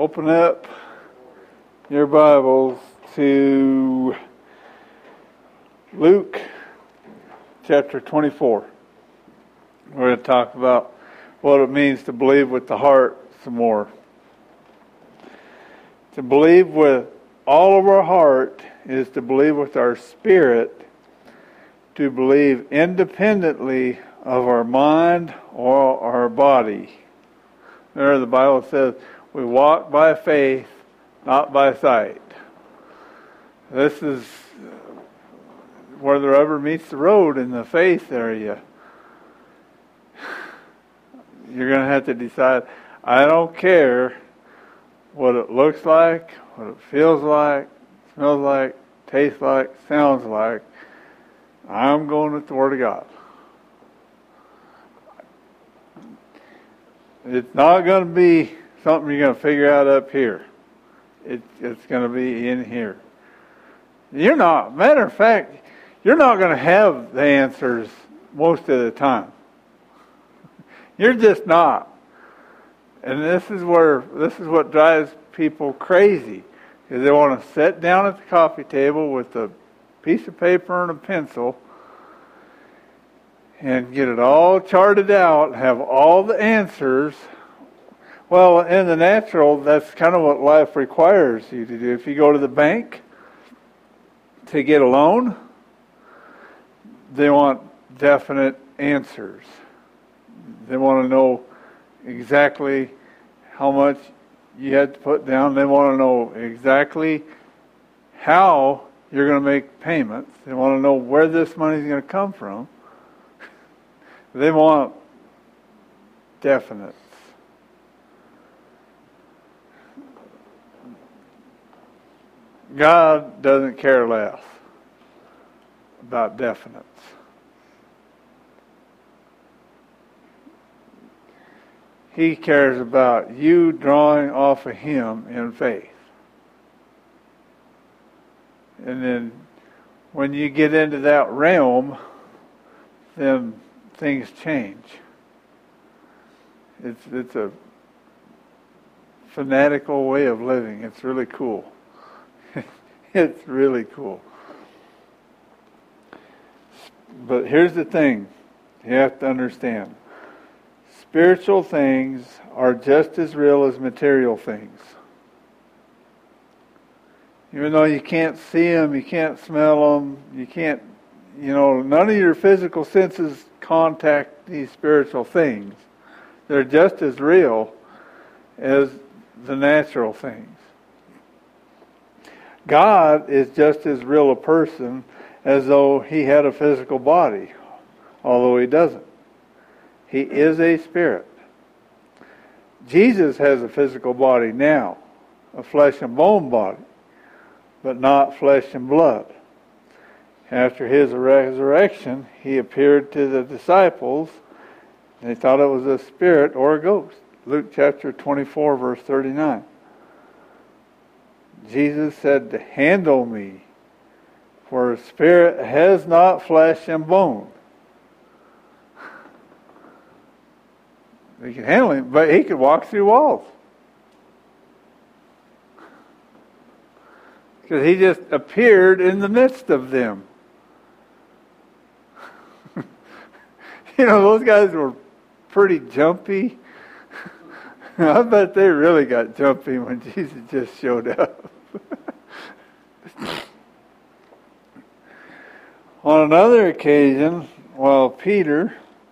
open up your Bibles to Luke chapter 24. We're going to talk about what it means to believe with the heart some more. To believe with all of our heart is to believe with our spirit, to believe independently of our mind or our body. There the Bible says, we walk by faith, not by sight. This is where the rubber meets the road in the faith area. You're going to have to decide, I don't care what it looks like, what it feels like, smells like, tastes like, sounds like. I'm going with the Word of God. It's not going to be something you're going to figure out up here. It's going to be in here. Matter of fact, you're not going to have the answers most of the time. You're just not. And this is what drives people crazy. Is they want to sit down at the coffee table with a piece of paper and a pencil and get it all charted out, have all the answers. Well, in the natural, that's kind of what life requires you to do. If you go to the bank to get a loan, they want definite answers. They want to know exactly how much you had to put down. They want to know exactly how you're going to make payments. They want to know where this money is going to come from. They want definites. God doesn't care less about definites. He cares about you drawing off of Him in faith. And then when you get into that realm, then things change. It's a fanatical way of living. It's really cool. It's really cool. But here's the thing you have to understand. Spiritual things are just as real as material things. Even though you can't see them, you can't smell them, you can't, none of your physical senses contact these spiritual things. They're just as real as the natural things. God is just as real a person as though He had a physical body, although He doesn't. He is a spirit. Jesus has a physical body now, a flesh and bone body, but not flesh and blood. After His resurrection, He appeared to the disciples, and they thought it was a spirit or a ghost. Luke chapter 24, verse 39. Jesus said to handle me, for a spirit has not flesh and bone. He could handle him, but he could walk through walls. Because He just appeared in the midst of them. Those guys were pretty jumpy. I bet they really got jumpy when Jesus just showed up. On another occasion, while Peter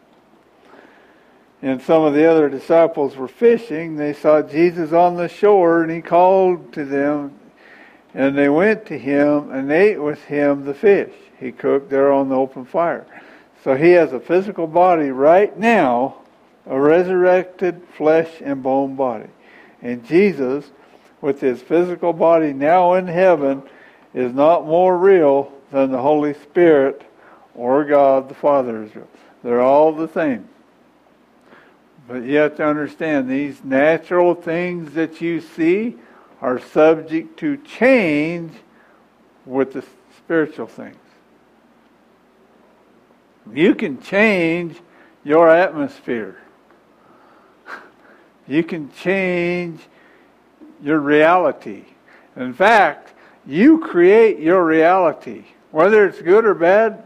and some of the other disciples were fishing, they saw Jesus on the shore, and He called to them, and they went to Him and ate with Him the fish He cooked there on the open fire. So He has a physical body right now, a resurrected flesh and bone body. And Jesus, with His physical body now in heaven, is not more real than the Holy Spirit or God the Father is real. They're all the same. But you have to understand, these natural things that you see are subject to change with the spiritual things. You can change your atmosphere. You can change your reality. In fact, you create your reality. Whether it's good or bad,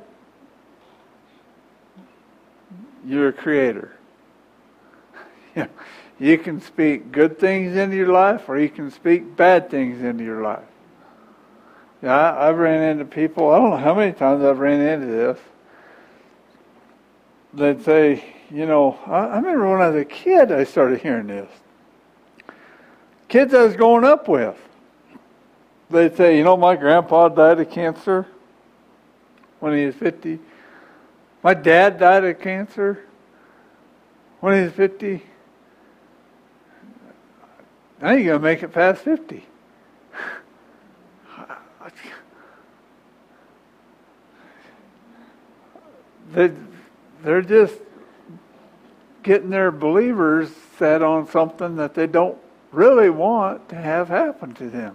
you're a creator. You can speak good things into your life, or you can speak bad things into your life. Yeah, I've ran into people, I don't know how many times I've ran into this. They'd say, I remember when I was a kid I started hearing this. Kids I was growing up with. They'd say, my grandpa died of cancer when he was 50. My dad died of cancer when he was 50. I ain't going to make it past 50. They're just getting their believers set on something that they don't really want to have happen to them.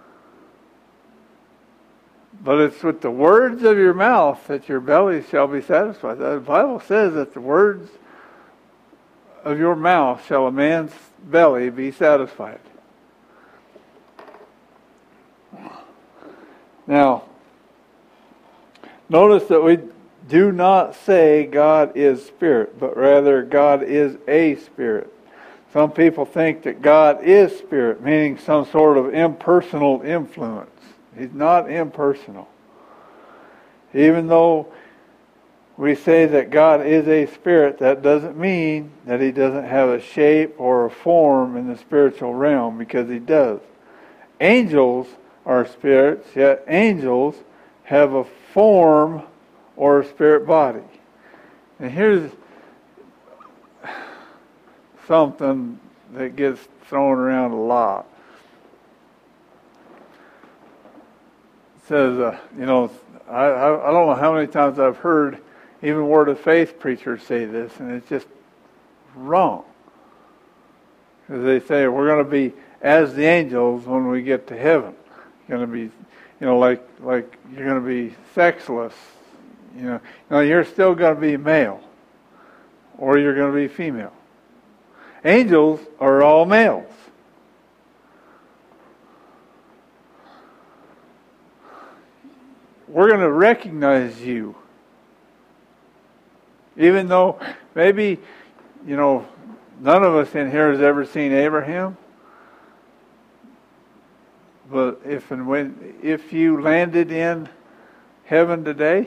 But it's with the words of your mouth that your belly shall be satisfied. The Bible says that the words of your mouth shall a man's belly be satisfied. Now, notice that we do not say God is spirit, but rather God is a spirit. Some people think that God is spirit, meaning some sort of impersonal influence. He's not impersonal. Even though we say that God is a spirit, that doesn't mean that He doesn't have a shape or a form in the spiritual realm, because He does. Angels are spirits, yet angels have a form or a spirit body. And here's something that gets thrown around a lot. It says, I don't know how many times I've heard even Word of Faith preachers say this, and it's just wrong. Because they say we're going to be as the angels when we get to heaven. You're going to be, like you're going to be sexless. You're still going to be male, or you're going to be female. Angels are all males. We're going to recognize you. Even though maybe, none of us in here has ever seen Abraham. But if you landed in heaven today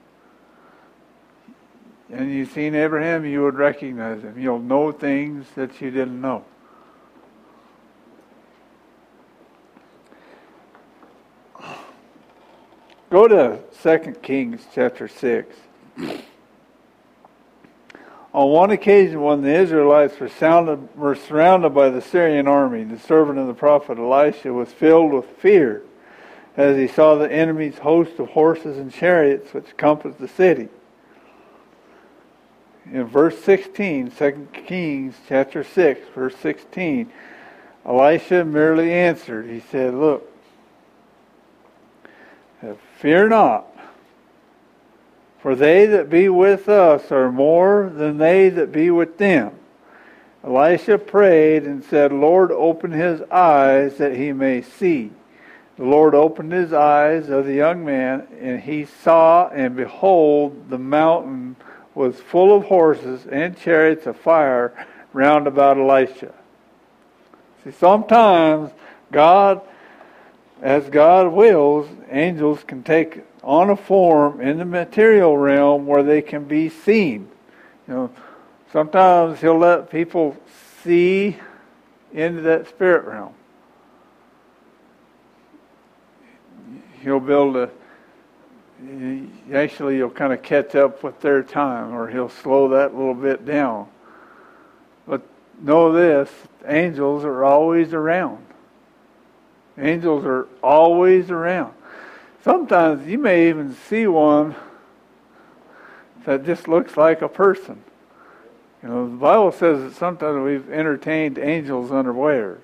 and you've seen Abraham, you would recognize him. You'll know things that you didn't know. Go to 2 Kings chapter 6. On one occasion, when the Israelites were surrounded by the Syrian army, the servant of the prophet Elisha was filled with fear as he saw the enemy's host of horses and chariots which compassed the city. In verse 16, 2 Kings chapter 6, verse 16, Elisha merely answered. He said, "Look, fear not. For they that be with us are more than they that be with them." Elisha prayed and said, "Lord, open his eyes that he may see." The Lord opened his eyes of the young man, and he saw, and behold, the mountain was full of horses and chariots of fire round about Elisha. See, sometimes God, as God wills, angels can take on a form in the material realm where they can be seen. Sometimes He'll let people see into that spirit realm. He'll build you'll kind of catch up with their time, or He'll slow that a little bit down. But know this, angels are always around. Angels are always around. Sometimes you may even see one that just looks like a person. The Bible says that sometimes we've entertained angels unawares.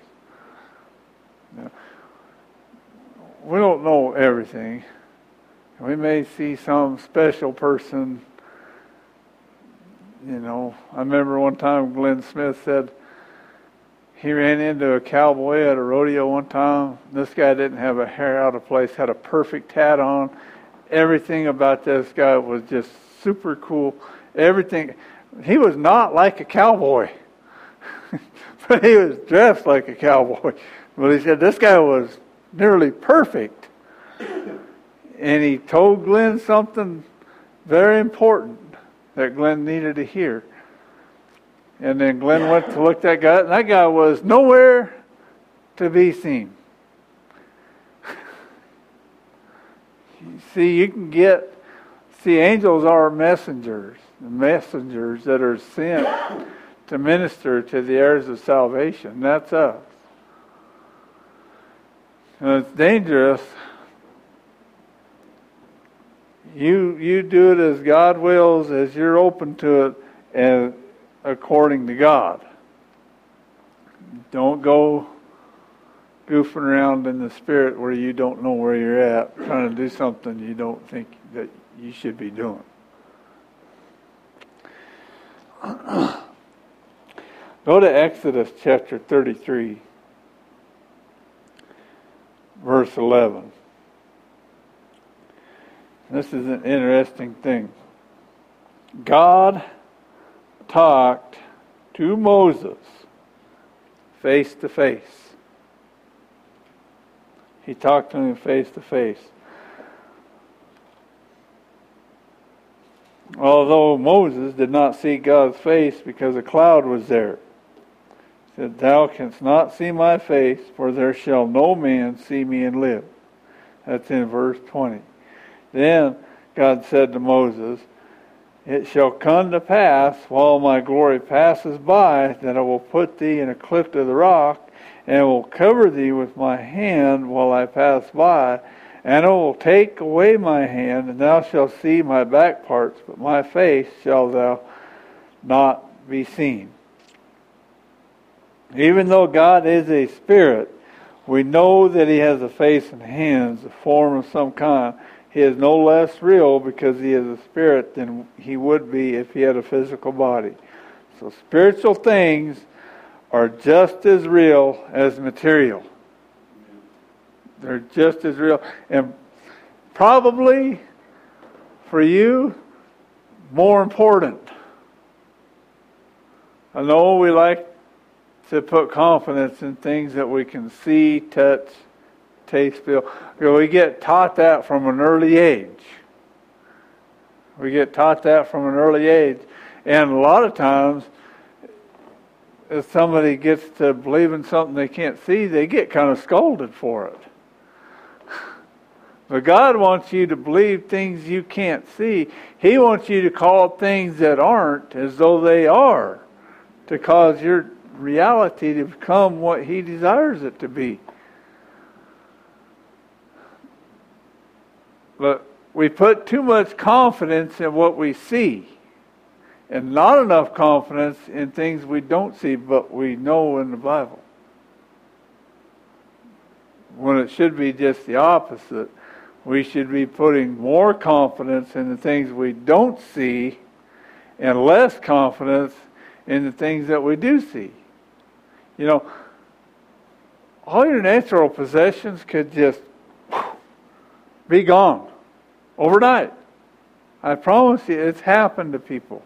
We don't know everything. We may see some special person. I remember one time Glenn Smith said he ran into a cowboy at a rodeo one time. This guy didn't have a hair out of place, had a perfect hat on. Everything about this guy was just super cool. Everything. He was not like a cowboy, but he was dressed like a cowboy. But he said this guy was nearly perfect. And he told Glenn something very important that Glenn needed to hear. And then Glenn went to look at that guy, and that guy was nowhere to be seen. See, angels are messengers that are sent to minister to the heirs of salvation. That's us. And it's dangerous. You do it as God wills, as you're open to it, and according to God. Don't go goofing around in the spirit where you don't know where you're at, trying to do something you don't think that you should be doing. Go to Exodus chapter 33, verse 11. This is an interesting thing. God talked to Moses face to face. He talked to him face to face. Although Moses did not see God's face because a cloud was there. He said, "Thou canst not see my face, for there shall no man see me and live." That's in verse 20. Then God said to Moses, "It shall come to pass, while my glory passes by, that I will put thee in a cleft of the rock, and will cover thee with my hand while I pass by, and I will take away my hand, and thou shalt see my back parts, but my face shall thou not be seen." Even though God is a spirit, we know that he has a face and hands, a form of some kind. He is no less real because he is a spirit than he would be if he had a physical body. So spiritual things are just as real as material. They're just as real. And probably, for you, more important. I know we like to put confidence in things that we can see, touch, taste, feel. We get taught that from an early age. We get taught that from an early age. And a lot of times, if somebody gets to believe in something they can't see, they get kind of scolded for it. But God wants you to believe things you can't see. He wants you to call things that aren't as though they are, to cause your reality to become what he desires it to be. But we put too much confidence in what we see, and not enough confidence in things we don't see but we know in the Bible. When it should be just the opposite. We should be putting more confidence in the things we don't see and less confidence in the things that we do see. You know, all your natural possessions could just be gone overnight. I promise you, it's happened to people.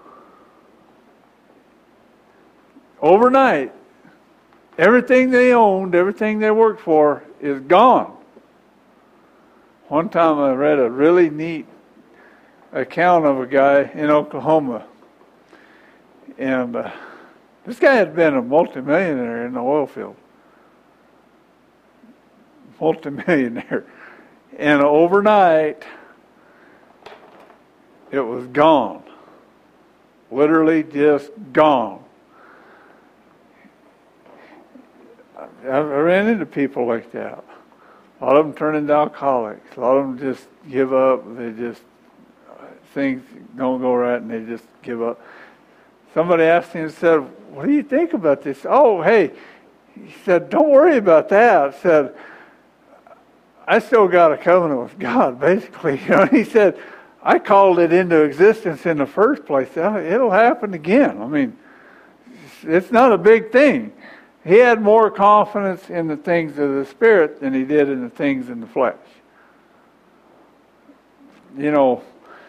Overnight, everything they owned, everything they worked for is gone. One time I read a really neat account of a guy in Oklahoma. And this guy had been a multimillionaire in the oil field. Multimillionaire. And overnight, it was gone. Literally just gone. I ran into people like that. A lot of them turn into alcoholics. A lot of them just give up. They just, things don't go right and they just give up. Somebody asked him and said, "What do you think about this?" "Oh, hey," he said, "don't worry about that." He said, "I still got a covenant with God, basically." You know, he said, "I called it into existence in the first place. It'll happen again. I mean, it's not a big thing." He had more confidence in the things of the Spirit than he did in the things in the flesh. You know,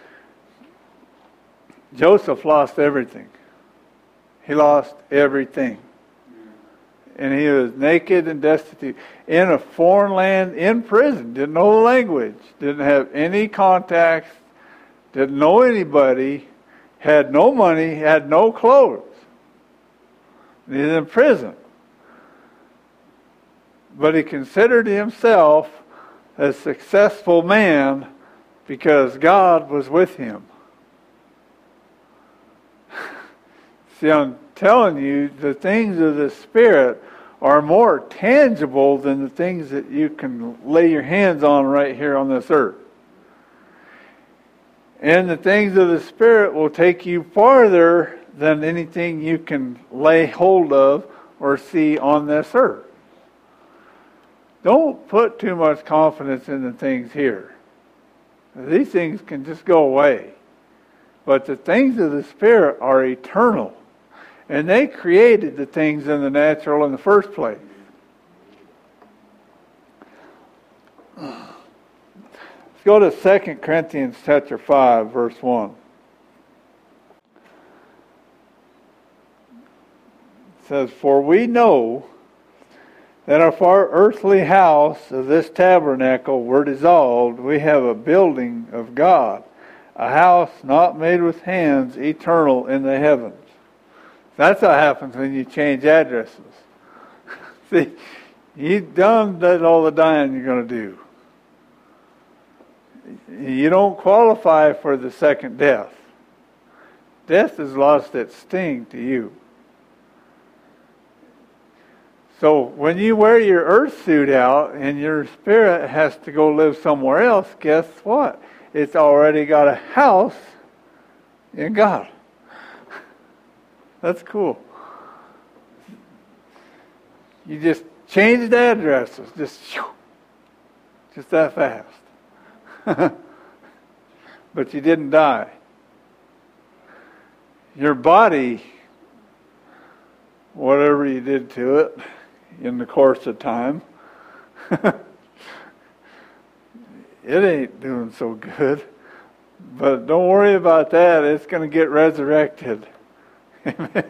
Joseph lost everything. He lost everything. And he was naked and destitute in a foreign land, in prison, didn't know the language, didn't have any contacts, didn't know anybody, had no money, had no clothes. He's in prison. But he considered himself a successful man because God was with him. See, I'm telling you, the things of the Spirit are more tangible than the things that you can lay your hands on right here on this earth. And the things of the Spirit will take you farther than anything you can lay hold of or see on this earth. Don't put too much confidence in the things here. These things can just go away. But the things of the Spirit are eternal. And they created the things in the natural in the first place. Let's go to 2 Corinthians chapter 5, verse 1. It says, "For we know that if our earthly house of this tabernacle were dissolved, we have a building of God, a house not made with hands, eternal in the heavens." That's what happens when you change addresses. See, you've done all the dying you're going to do. You don't qualify for the second death. Death has lost its sting to you. So when you wear your earth suit out and your spirit has to go live somewhere else, guess what? It's already got a house in God. That's cool. You just changed addresses, just that fast. But you didn't die. Your body, whatever you did to it in the course of time, it ain't doing so good. But don't worry about that. It's going to get resurrected. Amen.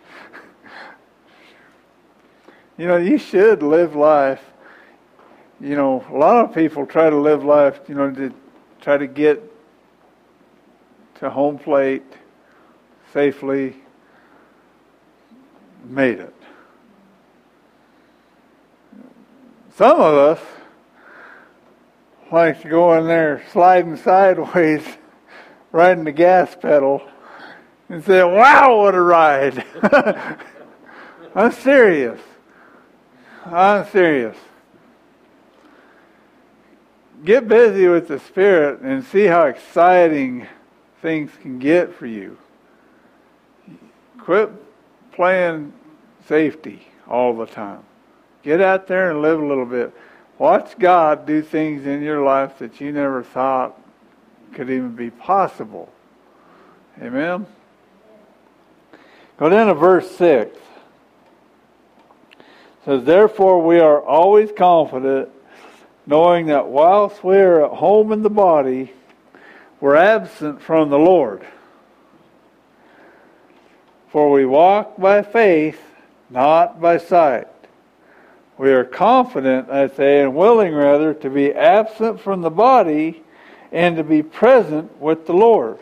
You know, you should live life. You know, a lot of people try to live life, to try to get to home plate safely. Made it. Some of us like to go in there sliding sideways, riding the gas pedal, and say, "Wow, what a ride." I'm serious. Get busy with the Spirit and see how exciting things can get for you. Quit playing safety all the time. Get out there and live a little bit. Watch God do things in your life that you never thought could even be possible. Amen? Go down to verse 6. It says, "Therefore we are always confident, knowing that whilst we are at home in the body, we're absent from the Lord. For we walk by faith, not by sight. We are confident, I say, and willing rather, to be absent from the body and to be present with the Lord."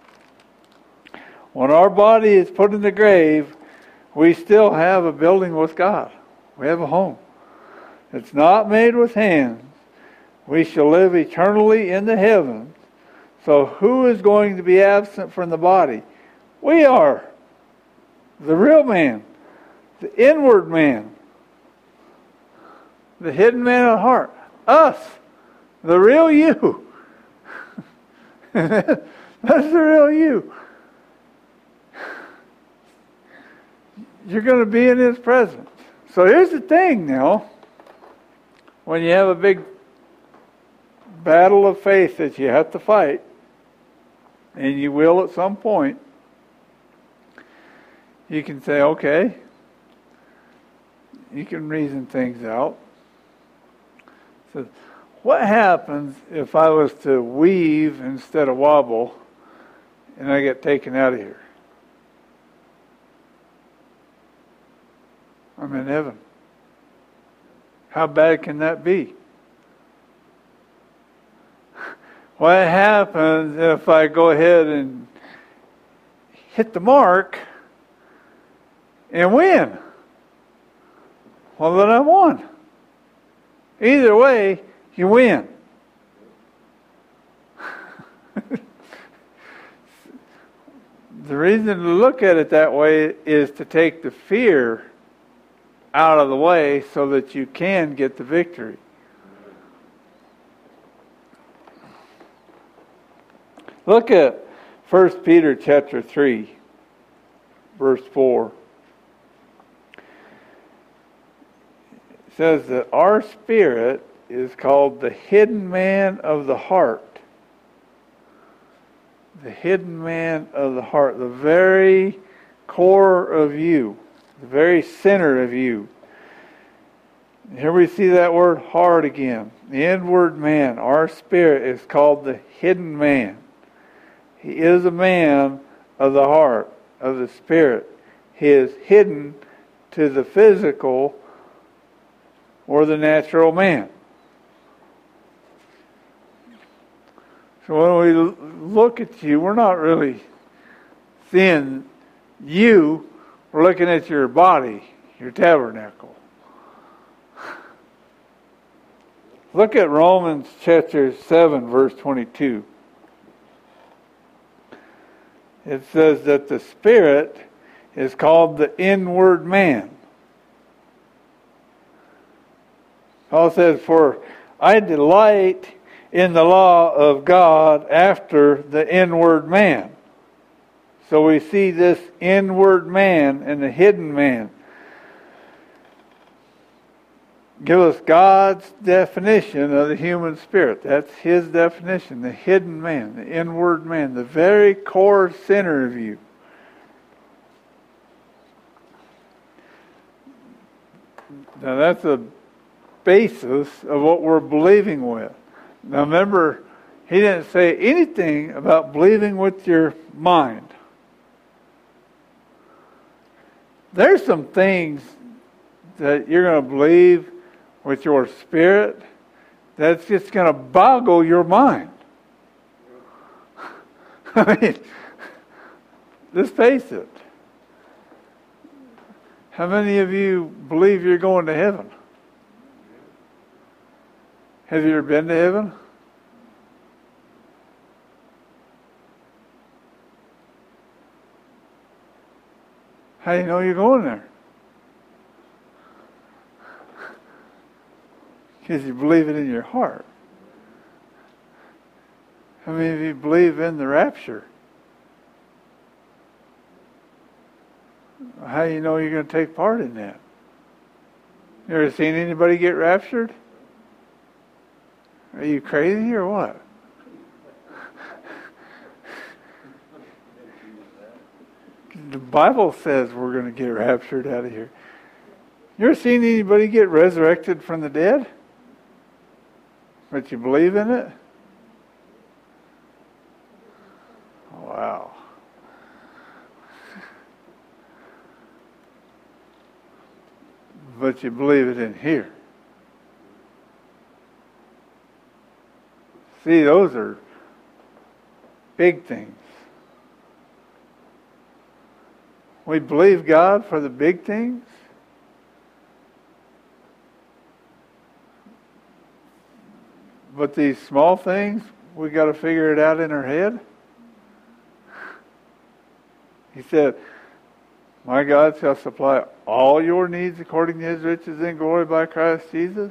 When our body is put in the grave, we still have a building with God. We have a home. It's not made with hands. We shall live eternally in the heavens. So who is going to be absent from the body? We are. The real man. The inward man. The hidden man of the heart. Us. The real you. That's the real you. You're going to be in His presence. So here's the thing now. When you have a big battle of faith that you have to fight, and you will at some point, you can say, okay, You can reason things out. So, what happens if I was to weave instead of wobble and I get taken out of here? I'm in heaven. How bad can that be? What happens if I go ahead and hit the mark and win? Well, then I won. Either way, you win. The reason to look at it that way is to take the fear out of the way so that you can get the victory. Look at 1 Peter chapter 3, verse 4. It says that our spirit is called the hidden man of the heart. The hidden man of the heart, the very core of you, the very center of you. Here we see that word heart again. The inward man, our spirit, is called the hidden man. He is a man of the heart, of the spirit. He is hidden to the physical or the natural man. So when we look at you, we're not really seeing you. We're looking at your body, your tabernacle. Look at Romans chapter 7, verse 22. It says that the spirit is called the inward man. Paul says, for I delight in the law of God after the inward man. So we see this inward man and the hidden man. Give us God's definition of the human spirit. That's His definition. The hidden man, the inward man, the very core center of you. Now that's the basis of what we're believing with. Now remember, he didn't say anything about believing with your mind. There's some things that you're going to believe with your spirit that's just going to boggle your mind. I mean, let's face it. How many of you believe you're going to heaven? Have you ever been to heaven? How do you know you're going there? Because you believe it in your heart. How many of you believe in the rapture? How do you know you're going to take part in that? You ever seen anybody get raptured? Are you crazy or what? The Bible says we're going to get raptured out of here. You ever seen anybody get resurrected from the dead? But you believe in it? Wow. But you believe it in here. See, those are big things. We believe God for the big things. But these small things, we got to figure it out in our head. He said, my God shall supply all your needs according to His riches in glory by Christ Jesus.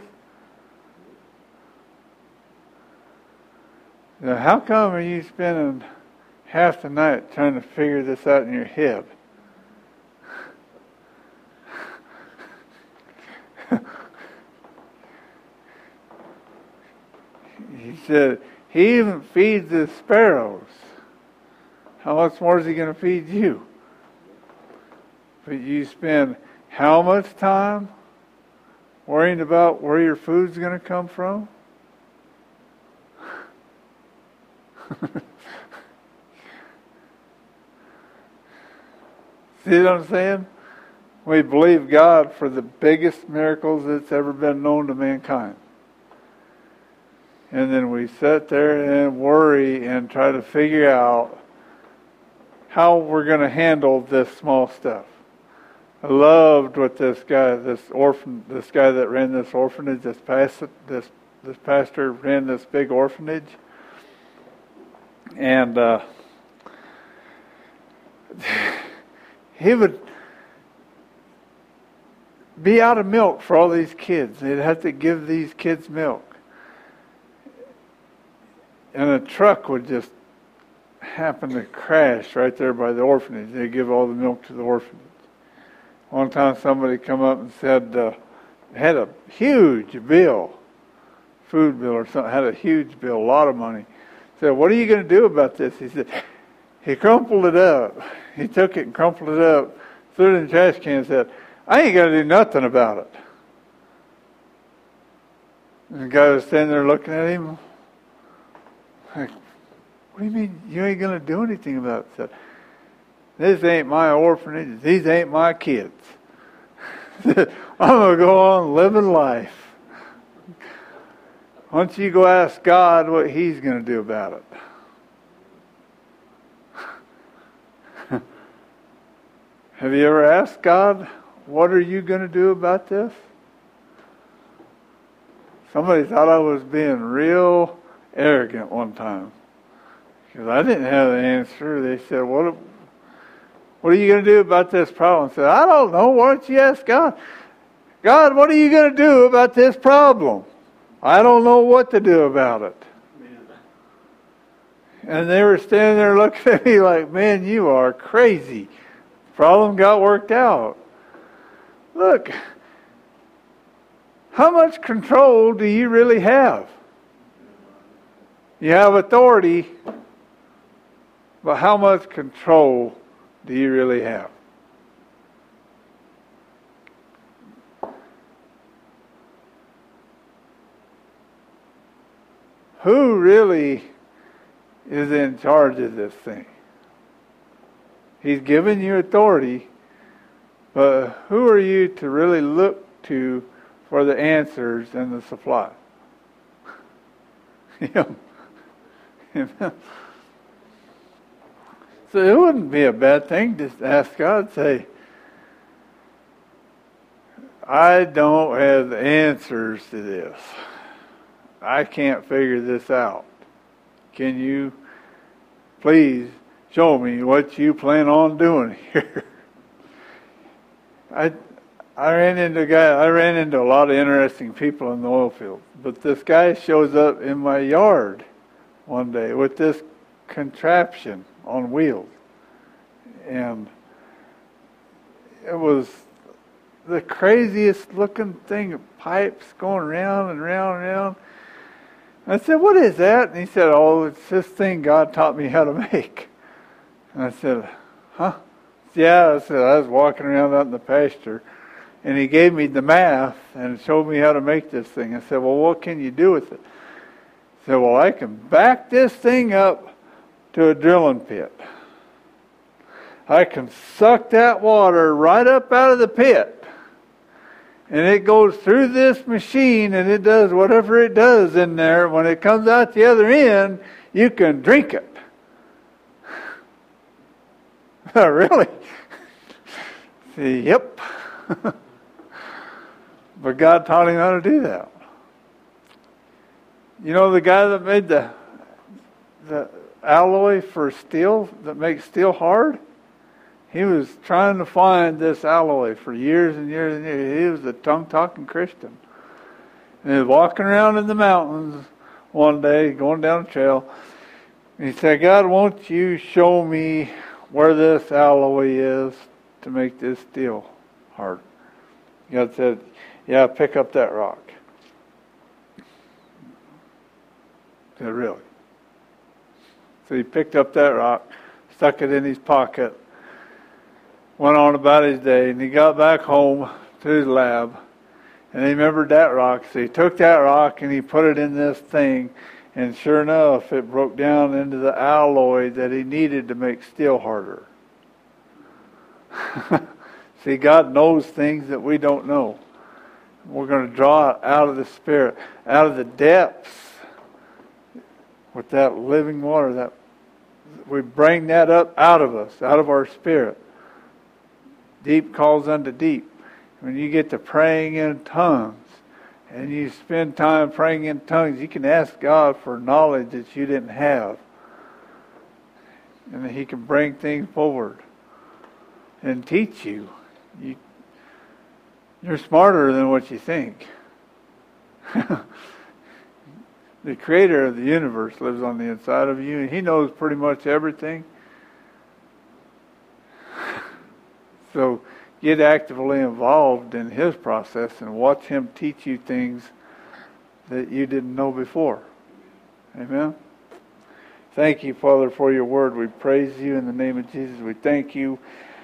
Now, how come are you spending half the night trying to figure this out in your head? He said, He even feeds the sparrows. How much more is He going to feed you? But you spend how much time worrying about where your food's going to come from? See what I'm saying? We believe God for the biggest miracles that's ever been known to mankind. And then we sit there and worry and try to figure out how we're going to handle this small stuff. I loved what this guy that ran this orphanage, this pastor ran this big orphanage. And he would be out of milk for all these kids. They'd have to give these kids milk. And a truck would just happen to crash right there by the orphanage. They'd give all the milk to the orphanage. One time somebody come up and said, had a huge bill, food bill or something, had a huge bill, a lot of money. Said, what are you going to do about this? He said, he crumpled it up. He took it and crumpled it up, threw it in the trash can and said, I ain't going to do nothing about it. And the guy was standing there looking at him. Like, what do you mean you ain't going to do anything about it? He said, this ain't my orphanage. These ain't my kids. I'm going to go on living life. Why don't you go ask God what He's going to do about it? Have you ever asked God, what are you going to do about this? Somebody thought I was being real arrogant one time. Because I didn't have the answer. They said, what are you going to do about this problem? I said, I don't know. Why don't you ask God? God, what are you going to do about this problem? I don't know what to do about it. And they were standing there looking at me like, man, you are crazy. Problem got worked out. Look, how much control do you really have? You have authority, but how much control do you really have? Who really is in charge of this thing? He's given you authority, but who are you to really look to for the answers and the supply? Him. So it wouldn't be a bad thing to ask God, say, I don't have the answers to this. I can't figure this out. Can you please show me what you plan on doing here? I ran into a lot of interesting people in the oil field, but this guy shows up in my yard one day with this contraption on wheels, and it was the craziest looking thing, pipes going round and round and round. I said, what is that? And he said, oh, it's this thing God taught me how to make. And I said, huh? Yeah, I said, I was walking around out in the pasture, and he gave me the math and showed me how to make this thing. I said, well, what can you do with it? He said, well, I can back this thing up to a drilling pit. I can suck that water right up out of the pit. And it goes through this machine and it does whatever it does in there. When it comes out the other end, you can drink it. Really? See, yep. But God taught him how to do that. You know the guy that made the alloy for steel, that makes steel hard? He was trying to find this alloy for years and years and years. He was a tongue-talking Christian. And he was walking around in the mountains one day, going down a trail. And he said, God, won't you show me where this alloy is to make this steel hard? God said, yeah, pick up that rock. I said, really? So he picked up that rock, stuck it in his pocket, went on about his day, and he got back home to his lab, And he remembered that rock. So he took that rock and he put it in this thing. And sure enough, it broke down into the alloy that he needed to make steel harder. See, God knows things that we don't know. We're going to draw it out of the Spirit, out of the depths with that living water. That we bring that up out of us, out of our spirit. Deep calls unto deep. When you get to praying in tongues, and you spend time praying in tongues, you can ask God for knowledge that you didn't have. And He can bring things forward and teach you. You're smarter than what you think. The Creator of the universe lives on the inside of you, and He knows pretty much everything. So get actively involved in His process and watch Him teach you things that you didn't know before. Amen? Thank you, Father, for your word. We praise you in the name of Jesus. We thank you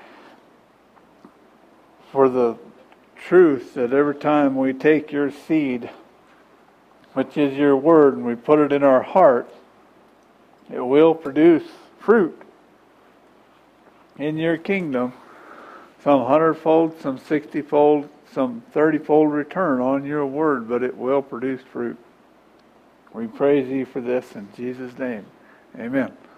for the truth that every time we take your seed, which is your word, and we put it in our heart, it will produce fruit in your kingdom. Some 100-fold, some 60-fold, some 30-fold return on your word, but it will produce fruit. We praise you for this in Jesus' name. Amen.